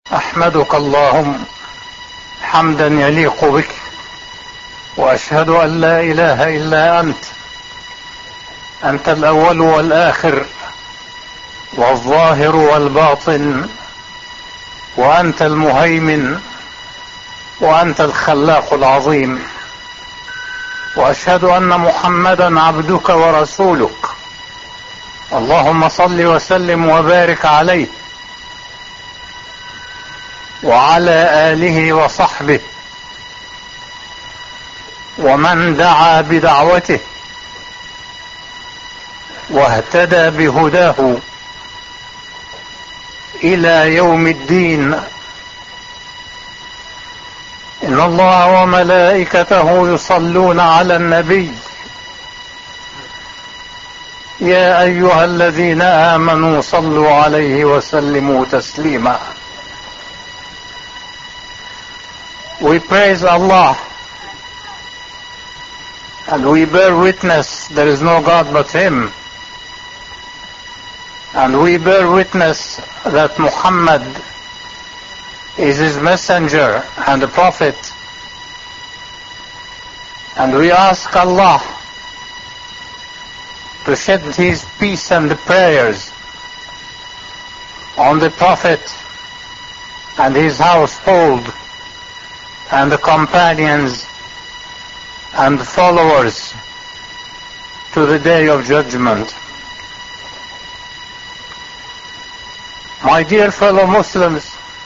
أحمدك اللهم حمدا يليق بك، وأشهد أن لا إله إلا أنت الأول والآخر والظاهر والباطن، وأنت المهيمن، وأنت الخلاق العظيم. وأشهد أن محمدا عبدك ورسولك، اللهم صل وسلم وبارك عليه وعلى آله وصحبه ومن دعا بدعوته واهتدى بهداه إلى يوم الدين. إن الله وملائكته يصلون على النبي، يا أيها الذين آمنوا صلوا عليه وسلموا تسليما. We praise Allah and we bear witness there is no God but Him, and we bear witness that Muhammad is His messenger and a prophet, and we ask Allah to shed His peace and prayers on the Prophet and his household and the companions and followers to the day of judgment. My dear fellow Muslims,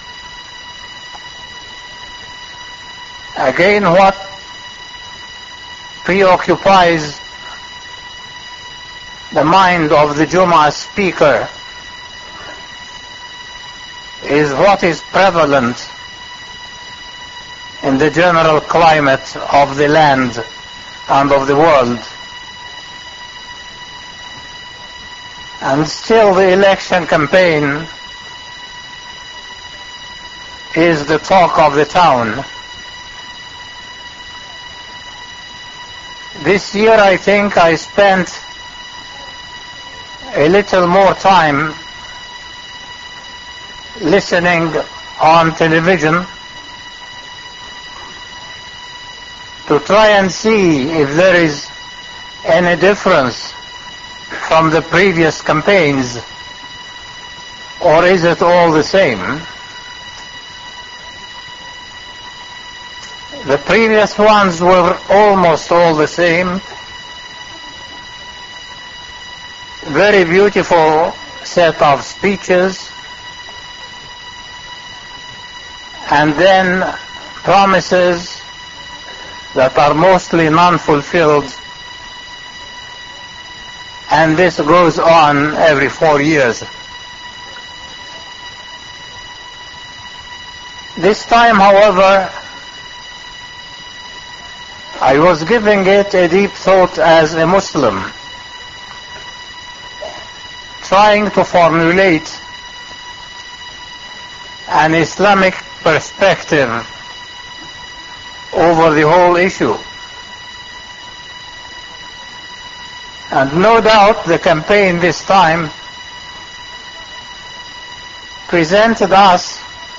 again what preoccupies the mind of the Jumu'ah speaker is what is prevalent in the general climate of the land and of the world. And still the election campaign is the talk of the town. This year I think I spent a little more time listening on television to try and see if there is any difference from the previous campaigns, or is it all the same? The previous ones were almost all the same. Very beautiful set of speeches, and then promises that are mostly non-fulfilled, and this goes on every 4 years. This time, however, I was giving it a deep thought as a Muslim, trying to formulate an Islamic perspective over the whole issue. And no doubt the campaign this time presented us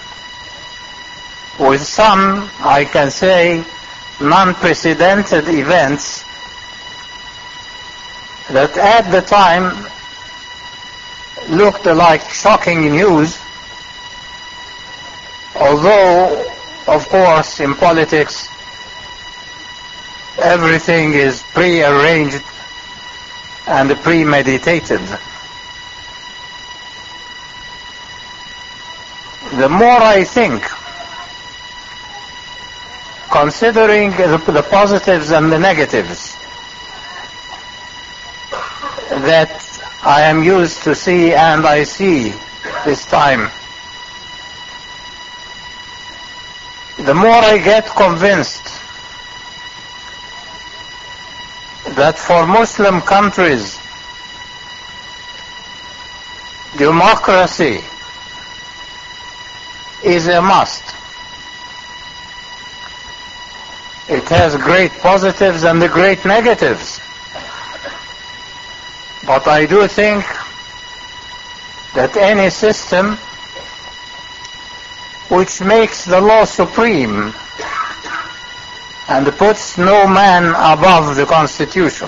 with some, I can say, non-precedented events that at the time looked like shocking news, although of course in politics everything is pre-arranged and premeditated. The more I think, considering the positives and the negatives that I am used to see and I see this time, the more I get convinced that for Muslim countries, democracy is a must. It has great positives and great negatives. But I do think that any system which makes the law supreme and puts no man above the Constitution,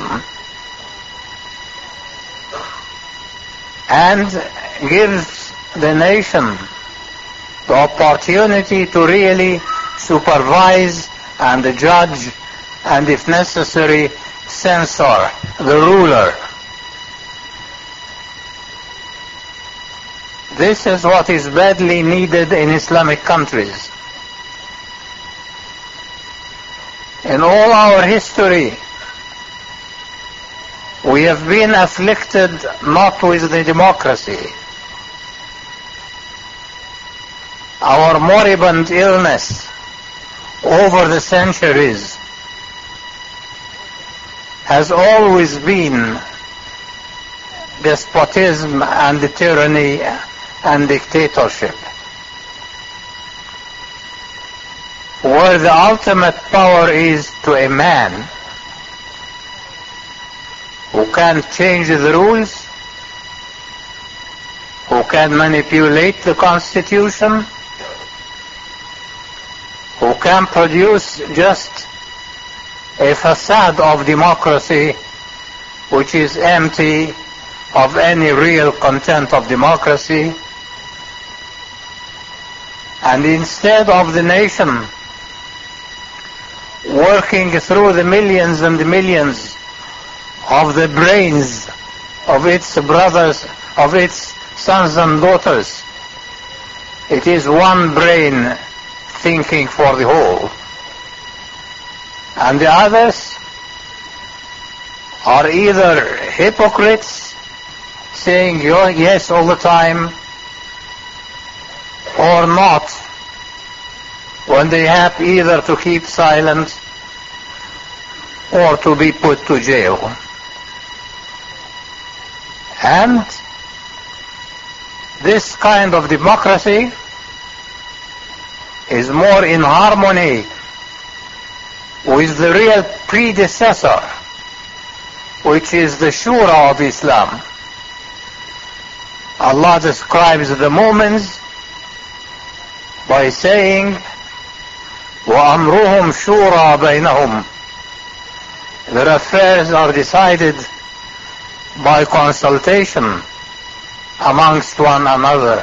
and gives the nation the opportunity to really supervise and judge and, if necessary, censor the ruler. This is what is badly needed in Islamic countries. In all our history, we have been afflicted not with the democracy. Our moribund illness over the centuries has always been despotism and tyranny and dictatorship, where the ultimate power is to a man who can change the rules, who can manipulate the Constitution, who can produce just a facade of democracy which is empty of any real content of democracy. And instead of the nation working through the millions and millions of the brains of its brothers, of its sons and daughters, it is one brain thinking for the whole. And the others are either hypocrites, saying yes all the time, or not, when they have either to keep silent or to be put to jail. And this kind of democracy is more in harmony with the real predecessor, which is the Shura of Islam. Allah describes the Mu'mins by saying, وَأَمْرُهُمْ شُورَى بَيْنَهُمْ. Their affairs are decided by consultation amongst one another.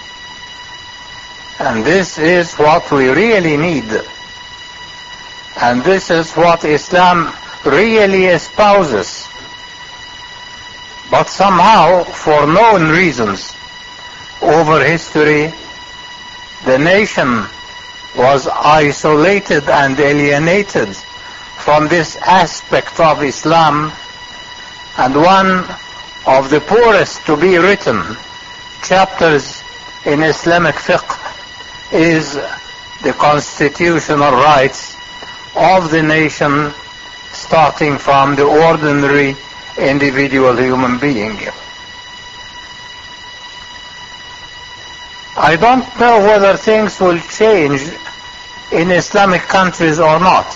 And this is what we really need. And this is what Islam really espouses. But somehow, for known reasons, over history, the nation was isolated and alienated from this aspect of Islam, and one of the poorest to be written chapters in Islamic fiqh is the constitutional rights of the nation, starting from the ordinary individual human being. I don't know whether things will change in Islamic countries or not.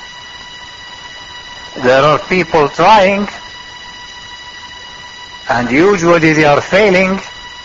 There are people trying, and usually they are failing.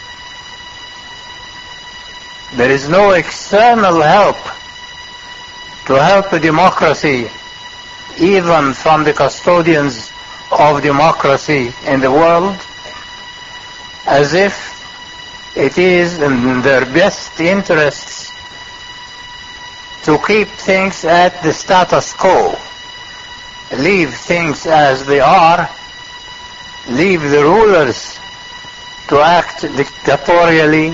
There is no external help to help the democracy, even from the custodians of democracy in the world, as if it is in their best interests to keep things at the status quo, leave things as they are, leave the rulers to act dictatorially,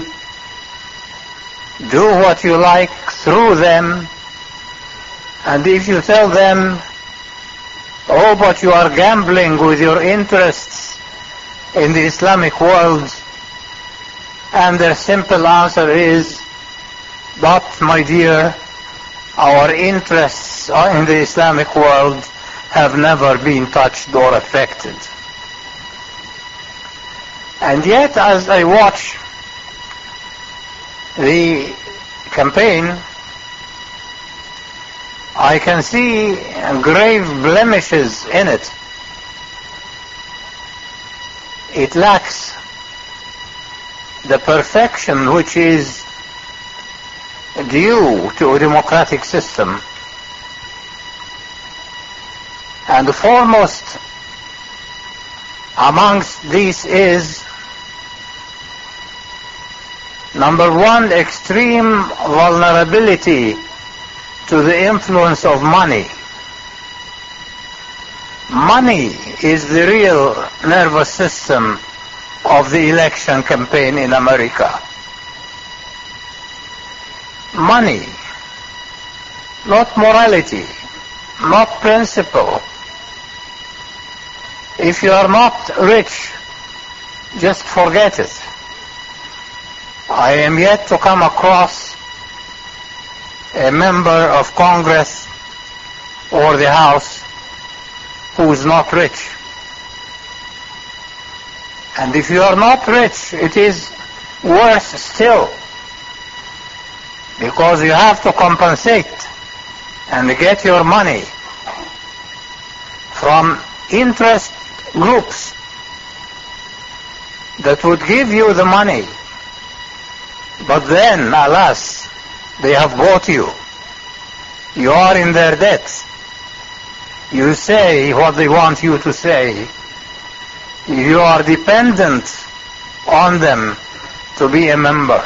do what you like through them, and if you tell them, oh, but you are gambling with your interests in the Islamic world, and their simple answer is, but my dear, our interests in the Islamic world have never been touched or affected. And yet, as I watch the campaign, I can see grave blemishes in it. It lacks the perfection which is due to a democratic system. And foremost amongst these is, number one, extreme vulnerability to the influence of money. Money is the real nervous system of the election campaign in America. Money, not morality, not principle. If you are not rich, just forget it. I am yet to come across a member of Congress or the House who is not rich. And if you are not rich, it is worse still, because you have to compensate and get your money from interest groups that would give you the money, but then, alas, they have bought you. You are in their debt. You say what they want you to say. You are dependent on them to be a member.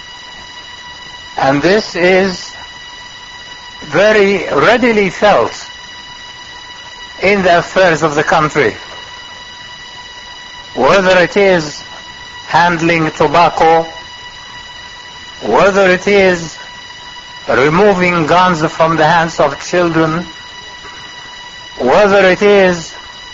And this is very readily felt in the affairs of the country. Whether it is handling tobacco, whether it is removing guns from the hands of children, whether it is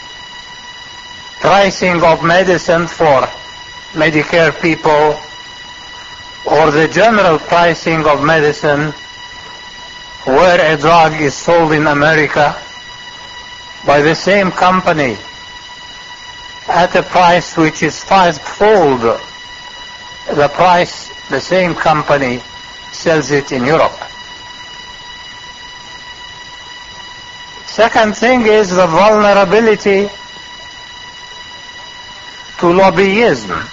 pricing of medicine for Medicare people, or the general pricing of medicine where a drug is sold in America by the same company at a price which is fivefold the price the same company sells it in Europe. Second thing is the vulnerability to lobbyism.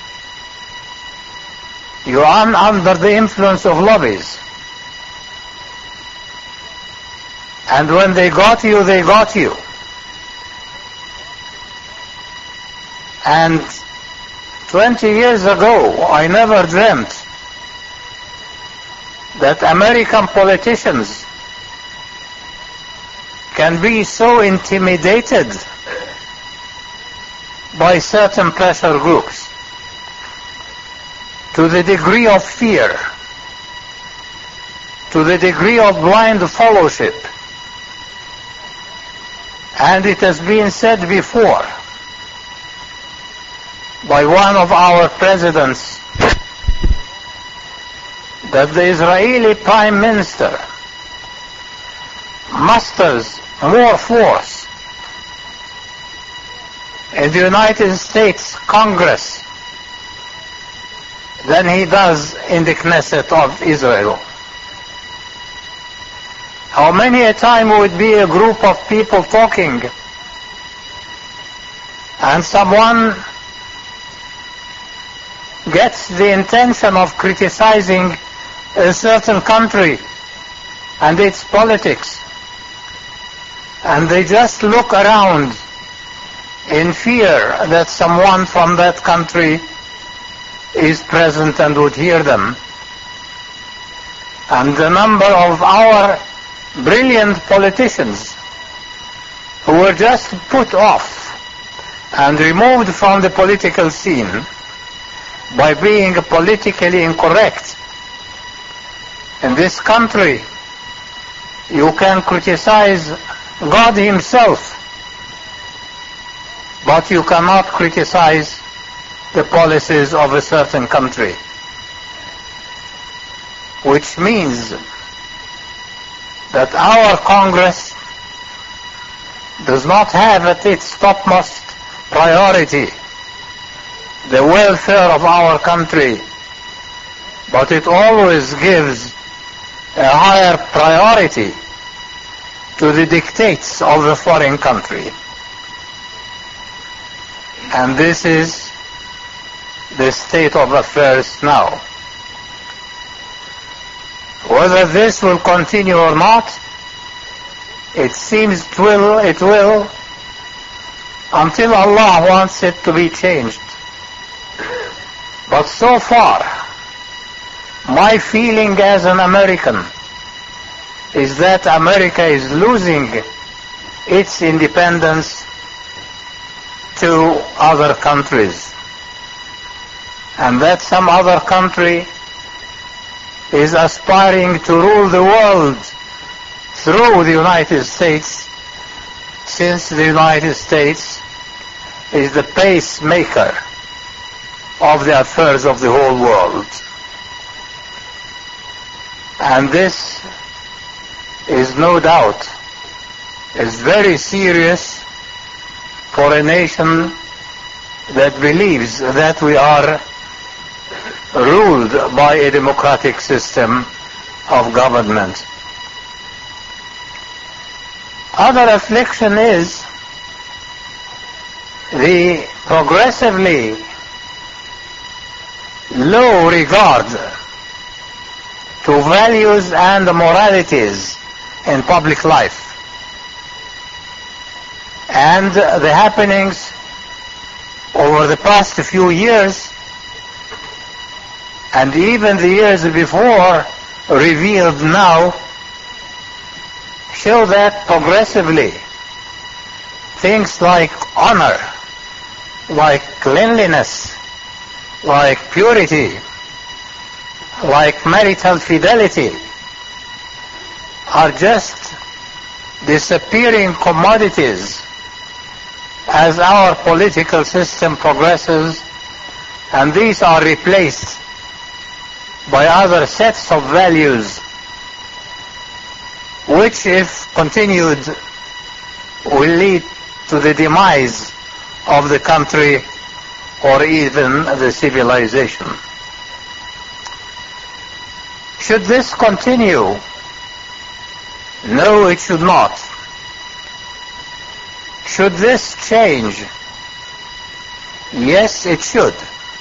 You are under the influence of lobbies. And when they got you, they got you. And 20 years ago, I never dreamt that American politicians can be so intimidated by certain pressure groups to the degree of fear, to the degree of blind fellowship. And it has been said before by one of our presidents that the Israeli Prime Minister musters more force in the United States Congress than he does in the Knesset of Israel. How many a time would be a group of people talking and someone gets the intention of criticizing a certain country and its politics, and they just look around in fear that someone from that country is present and would hear them. And the number of our brilliant politicians who were just put off and removed from the political scene by being politically incorrect. In this country, you can criticize God himself, but you cannot criticize the policies of a certain country, which means that our Congress does not have at its topmost priority the welfare of our country, but it always gives a higher priority to the dictates of the foreign country. And this is the state of affairs now. Whether this will continue or not, it seems it will, until Allah wants it to be changed. But so far, my feeling as an American is that America is losing its independence to other countries, and that some other country is aspiring to rule the world through the United States, since the United States is the pacemaker of the affairs of the whole world. And this is no doubt is very serious for a nation that believes that we are ruled by a democratic system of government. Other affliction is the progressively low regard to values and moralities in public life, and the happenings over the past few years and even the years before revealed now show that progressively things like honor, like cleanliness, like purity, like marital fidelity are just disappearing commodities as our political system progresses, and these are replaced by other sets of values which, if continued, will lead to the demise of the country or even the civilization. Should this continue? No, it should not. Should this change? Yes, it should.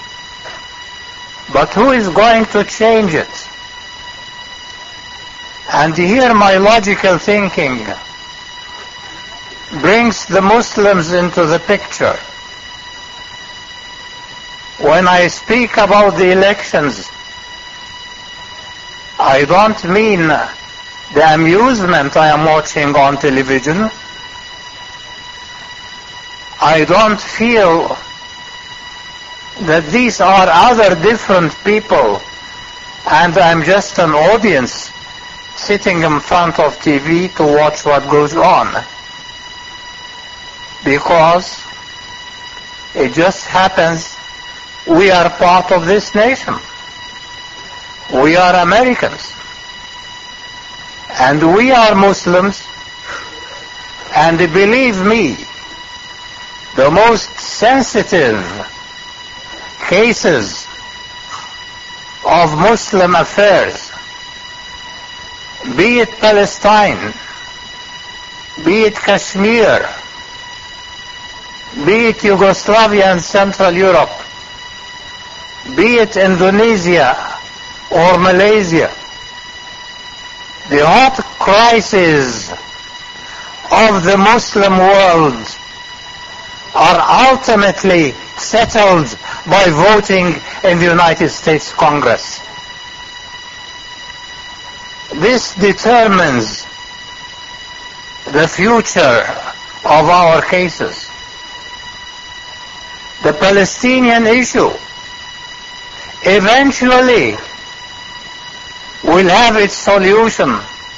But who is going to change it? And here my logical thinking brings the Muslims into the picture. When I speak about the elections, I don't mean the amusement I am watching on television. I don't feel that these are other different people and I'm just an audience sitting in front of TV to watch what goes on. Because it just happens we are part of this nation. We are Americans. And we are Muslims. And believe me, the most sensitive cases of Muslim affairs, be it Palestine, be it Kashmir, be it Yugoslavia and Central Europe, be it Indonesia or Malaysia, the hot crises of the Muslim world are ultimately settled by voting in the United States Congress. This determines the future of our cases. The Palestinian issue eventually will have its solution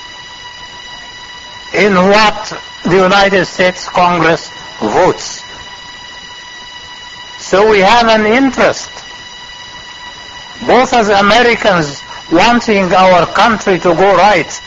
in what the United States Congress votes. So we have an interest, both as Americans wanting our country to go right,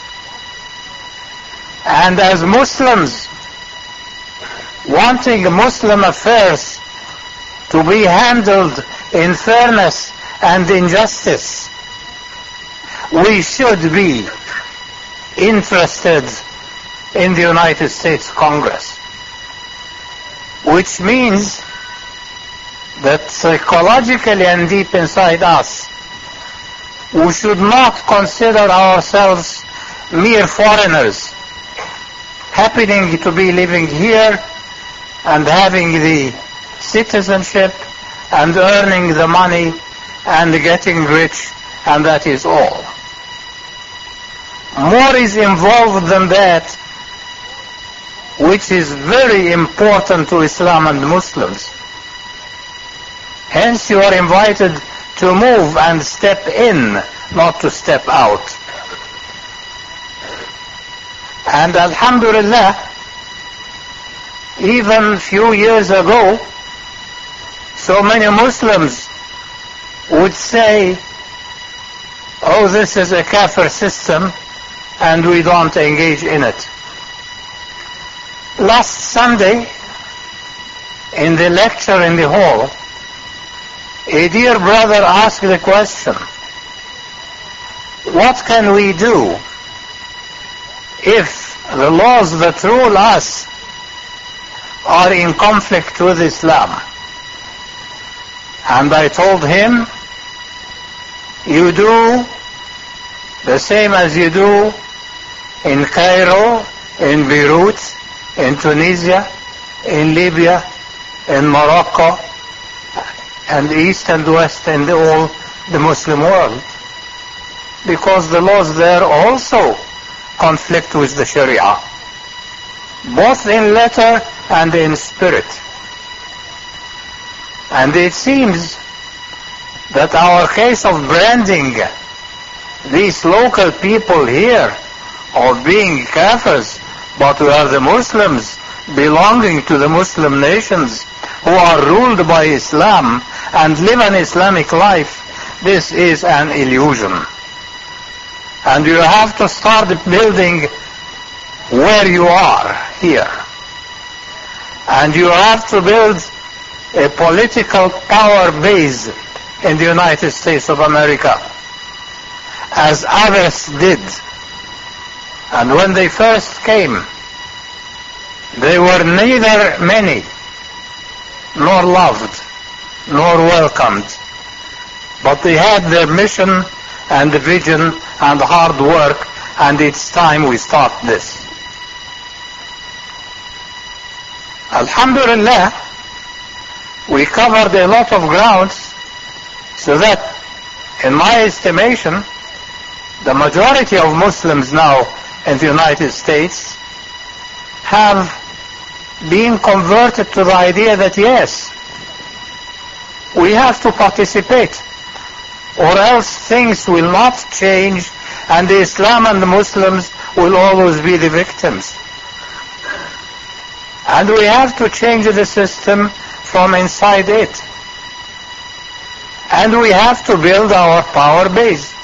and as Muslims wanting Muslim affairs to be handled in fairness and in justice. We should be interested in the United States Congress, which means that psychologically and deep inside us, we should not consider ourselves mere foreigners, happening to be living here and having the citizenship and earning the money and getting rich, and that is all. More is involved than that, which is very important to Islam and Muslims. Hence you are invited to move and step in, not to step out. And alhamdulillah, even few years ago, so many Muslims would say, oh, this is a kafir system and we don't engage in it. Last Sunday, in the lecture in the hall, a dear brother asked the question, what can we do if the laws that rule us are in conflict with Islam? And I told him, you do the same as you do in Cairo, in Beirut, in Tunisia, in Libya, in Morocco, and East and West and all the Muslim world. Because the laws there also conflict with the Sharia, both in letter and in spirit. And it seems that our case of branding these local people here of being kafirs, but we are the Muslims belonging to the Muslim nations who are ruled by Islam and live an Islamic life, this is an illusion. And you have to start building where you are here. And you have to build a political power base in the United States of America, as others did. And when they first came, they were neither many, nor loved, nor welcomed, but they had their mission and vision and hard work, and it's time we start this. Alhamdulillah, we covered a lot of grounds, so that, in my estimation, the majority of Muslims now in the United States have been converted to the idea that yes, we have to participate, or else things will not change and the Islam and the Muslims will always be the victims. And we have to change the system from inside it. And we have to build our power base.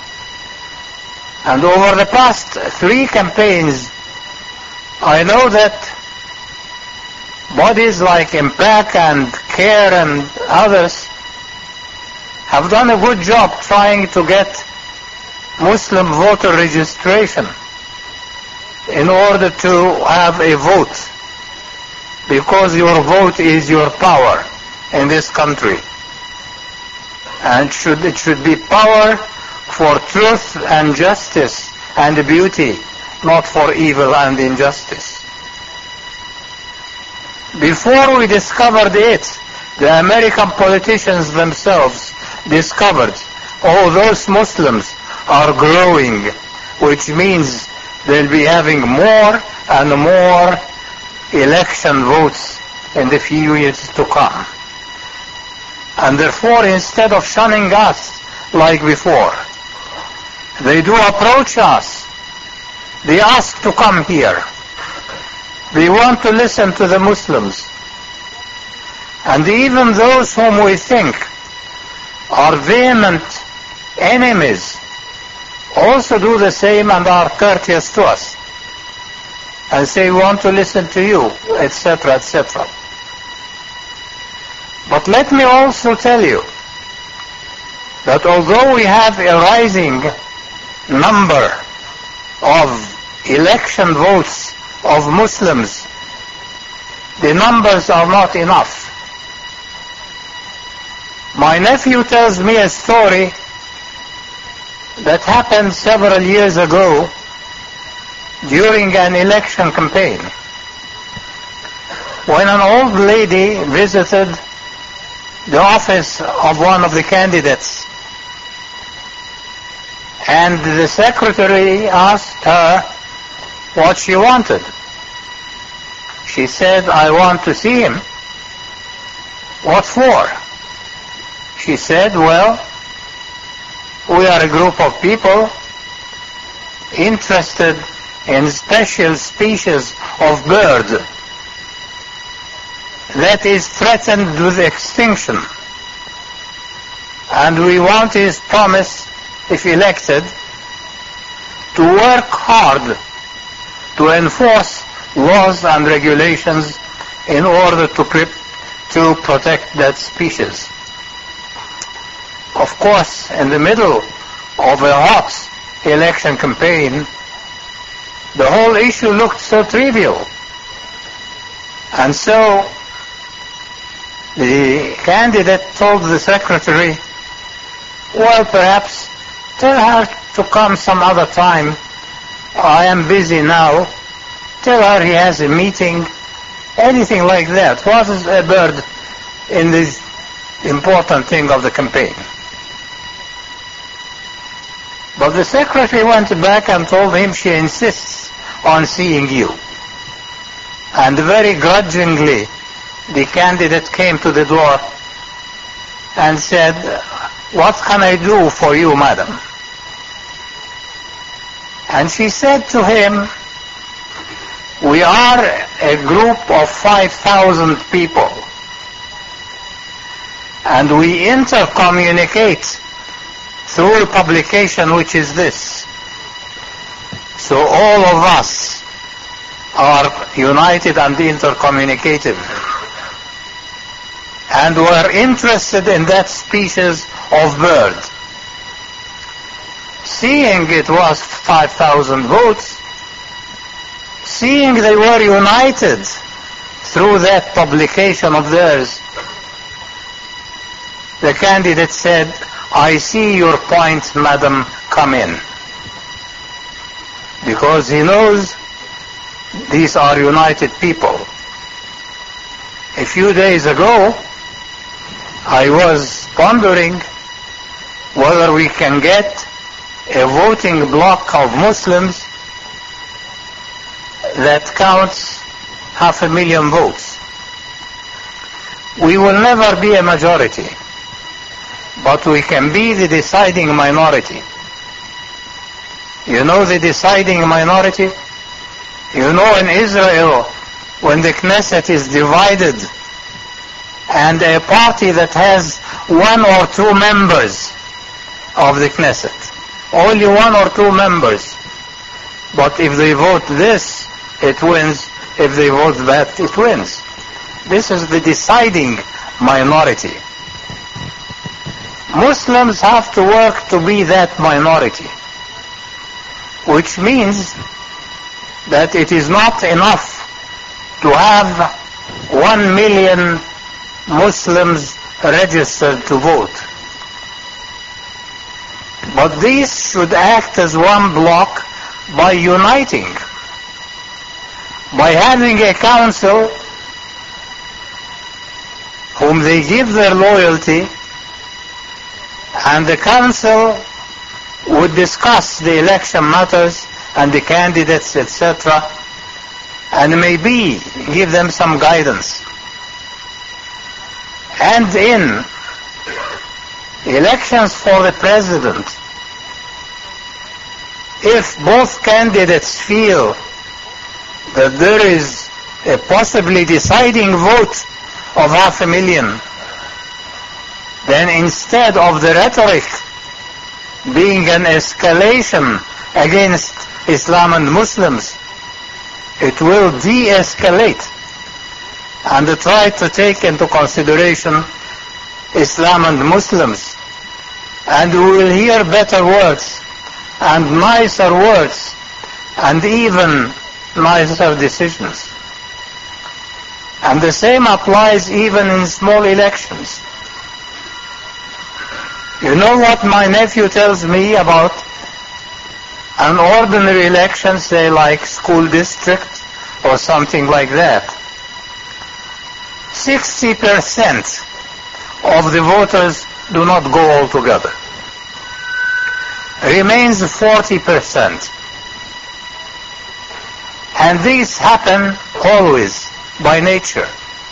And over the past 3 campaigns, I know that bodies like Impact and CARE and others have done a good job trying to get Muslim voter registration in order to have a vote, because your vote is your power in this country. And it should be power for truth and justice and beauty, not for evil and injustice. Before we discovered it, the American politicians themselves discovered, oh, those Muslims are growing, which means they'll be having more and more election votes in the few years to come. And therefore, instead of shunning us like before, they do approach us. They ask to come here. They want to listen to the Muslims. And even those whom we think are vehement enemies also do the same and are courteous to us and say, we want to listen to you, etc., etc. But let me also tell you that although we have a rising number of election votes of Muslims, the numbers are not enough. My nephew tells me a story that happened several years ago during an election campaign, when an old lady visited the office of one of the candidates, and the secretary asked her what she wanted. She said, "I want to see him." "What for?" She said, "Well, we are a group of people interested in special species of bird that is threatened with extinction, and we want his promise, if elected, to work hard to enforce laws and regulations in order to protect that species." Of course, in the middle of a hot election campaign, the whole issue looked so trivial. And so the candidate told the secretary, "Well, perhaps tell her to come some other time. I am busy now. Tell her he has a meeting," anything like that. What is a bird in this important thing of the campaign? But the secretary went back and told him she insists on seeing you. And very grudgingly, the candidate came to the door and said, "What can I do for you, madam?" And she said to him, "We are a group of 5,000 people, and we intercommunicate through a publication which is this. So all of us are united and intercommunicative, and we're interested in that species of bird." Seeing it was 5,000 votes, seeing they were united through that publication of theirs, the candidate said, "I see your point, madam, come in." Because he knows these are united people. A few days ago, I was pondering whether we can get a voting bloc of Muslims that counts 500,000 votes. We will never be a majority, but we can be the deciding minority. You know the deciding minority? You know, in Israel, when the Knesset is divided and a party that has 1 or 2 members of the Knesset, only 1 or 2 members, but if they vote this, it wins. If they vote that, it wins. This is the deciding minority. Muslims have to work to be that minority, which means that it is not enough to have 1 million Muslims registered to vote. But these should act as one bloc by uniting, by having a council whom they give their loyalty, and the council would discuss the election matters and the candidates, etc., and maybe give them some guidance. And in elections for the president, if both candidates feel that there is a possibly deciding vote of 500,000, then instead of the rhetoric being an escalation against Islam and Muslims, it will de-escalate and try to take into consideration Islam and Muslims, and we will hear better words and nicer words and even nicer decisions. And the same applies even in small elections. You know what my nephew tells me about an ordinary election, say like school district or something like that? 60% of the voters do not go all together. Remains 40%. And these happen always by nature.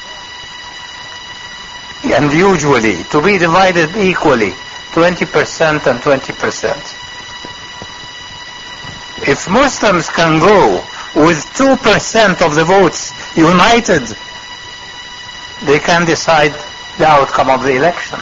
And usually to be divided equally, 20% and 20%. If Muslims can go with 2% of the votes united, they can decide the outcome of the election.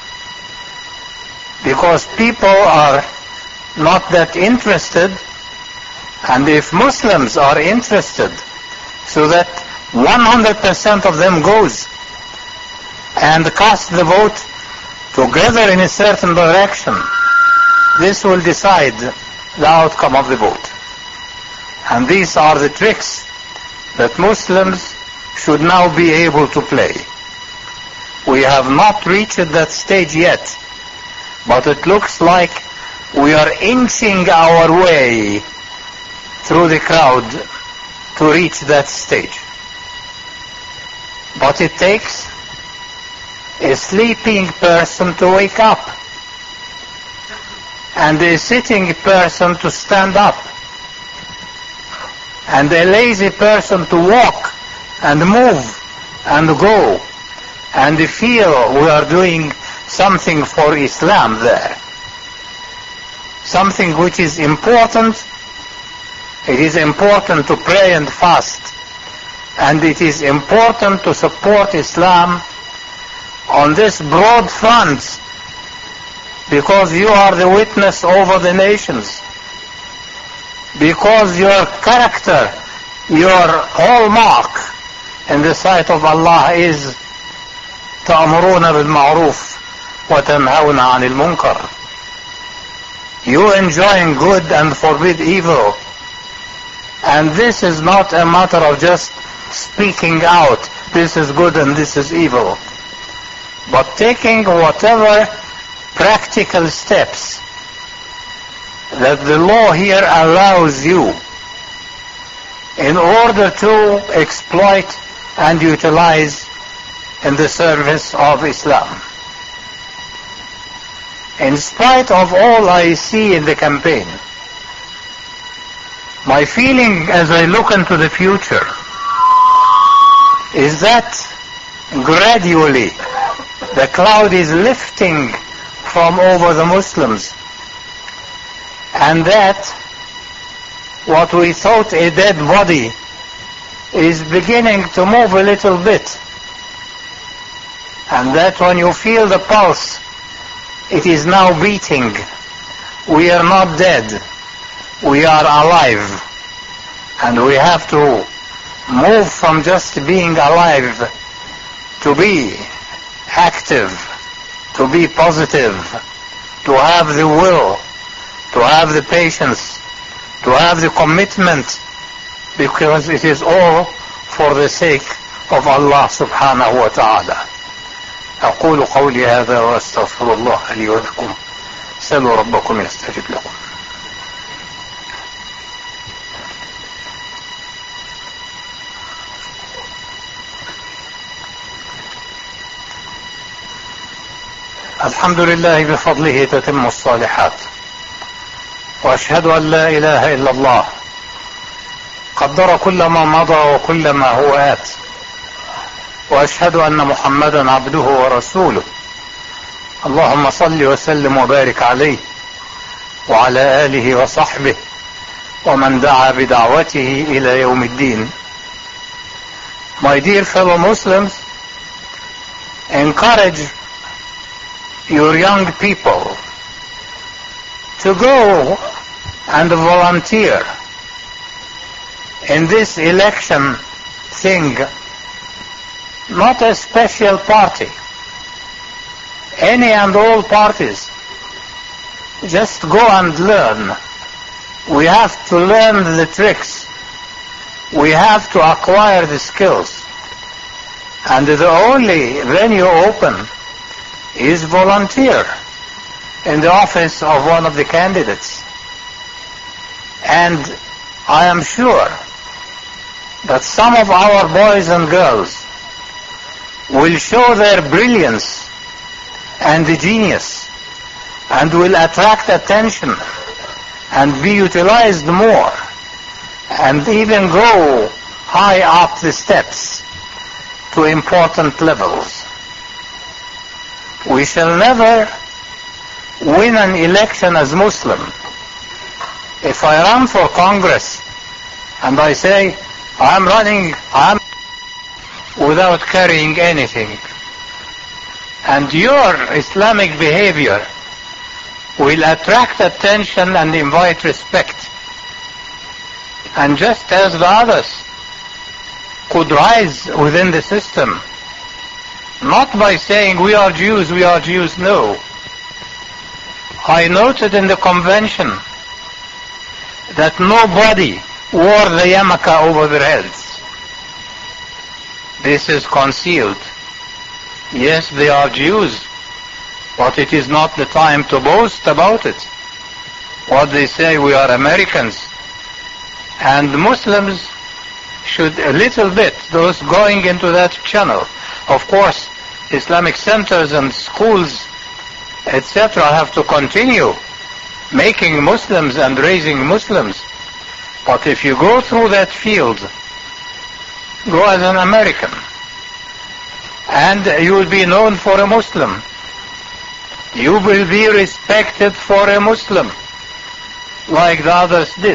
Because people are not that interested, and if Muslims are interested, so that 100% of them goes and cast the vote together in a certain direction, this will decide the outcome of the vote. And these are the tricks that Muslims should now be able to play. We have not reached that stage yet, but it looks like we are inching our way through the crowd to reach that stage. But it takes a sleeping person to wake up and a sitting person to stand up and a lazy person to walk and move and go and feel we are doing something for Islam there. Something which is important. It is important to pray and fast, and it is important to support Islam on this broad front, because you are the witness over the nations, because your character, your hallmark in the sight of Allah is تأمرون بالمعروف وتنهون عن المنكر. You enjoin good and forbid evil. And this is not a matter of just speaking out, this is good and this is evil, but taking whatever practical steps that the law here allows you in order to exploit and utilize in the service of Islam. In spite of all I see in the campaign, my feeling as I look into the future is that gradually the cloud is lifting from over the Muslims, and that what we thought a dead body is beginning to move a little bit, and that when you feel the pulse, it is now beating. We are not dead. We are alive, and we have to move from just being alive to be active, to be positive, to have the will, to have the patience, to have the commitment, because it is all for the sake of Allah subhanahu wa ta'ala. أقول قولي هذا وأستغفر الله لي ولكم. سلوا ربكم يستجب لكم. الحمد لله بفضله تتم الصالحات، وأشهد أن لا إله إلا الله قدر كل ما مضى وكل ما هو آت، وأشهد أن محمدا عبده ورسوله. اللهم صل وسلم وبارك عليه وعلى آله وصحبه ومن دعا بدعوته إلى يوم الدين. My dear fellow Muslims, encourage your young people to go and volunteer in this election thing. Not a special party. Any and all parties. Just go and learn. We have to learn the tricks. We have to acquire the skills. And the only venue open is volunteer. in the office of one of the candidates. And I am sure that some of our boys and girls will show their brilliance and genius and will attract attention and be utilized more and even go high up the steps to important levels. We shall never win an election as Muslim. If I run for Congress and I say I'm running without carrying anything, and your Islamic behavior will attract attention and invite respect, and just as the others could rise within the system, not by saying we are Jews, no. I noted in the convention that nobody wore the yarmulke over their heads. This is concealed. Yes, they are Jews, but it is not the time to boast about it. What they say, we are Americans. And Muslims should a little bit, those going into that channel, of course, Islamic centers and schools, etc., have to continue making Muslims and raising Muslims. But if you go through that field, go as an American, and you will be known for a Muslim. You will be respected for a Muslim, like the others did.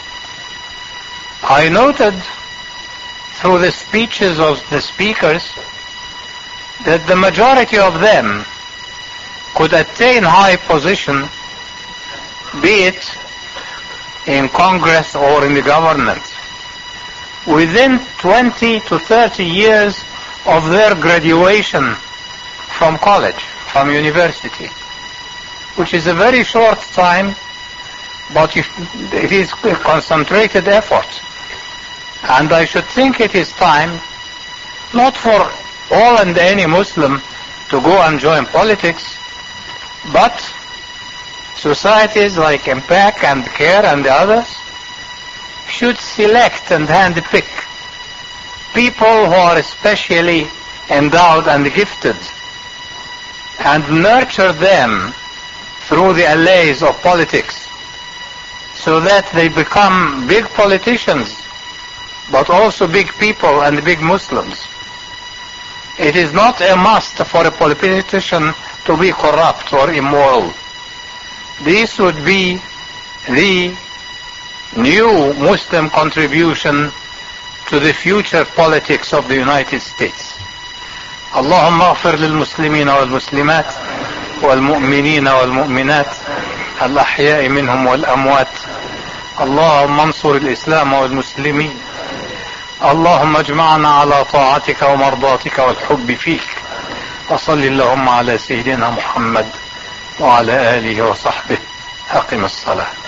I noted through the speeches of the speakers that the majority of them could attain high position, be it in Congress or in the government, within 20 to 30 years of their graduation from college, from university, which is a very short time, but it is a concentrated effort. And I should think it is time, not for all and any Muslim to go and join politics, but societies like Impact and CARE and the others should select and handpick people who are especially endowed and gifted and nurture them through the allays of politics so that they become big politicians, but also big people and big Muslims. It is not a must for a politician to be corrupt or immoral. This would be the new Muslim contribution to the future politics of the United States. اللهم اغفر للمسلمين والمسلمات والمؤمنين والمؤمنات الأحياء منهم والأموات. اللهم انصر الإسلام والمسلمين. اللهم اجمعنا على طاعتك ومرضاتك والحب فيك. وصل اللهم على سيدنا محمد وعلى آله وصحبه. أقم الصلاة.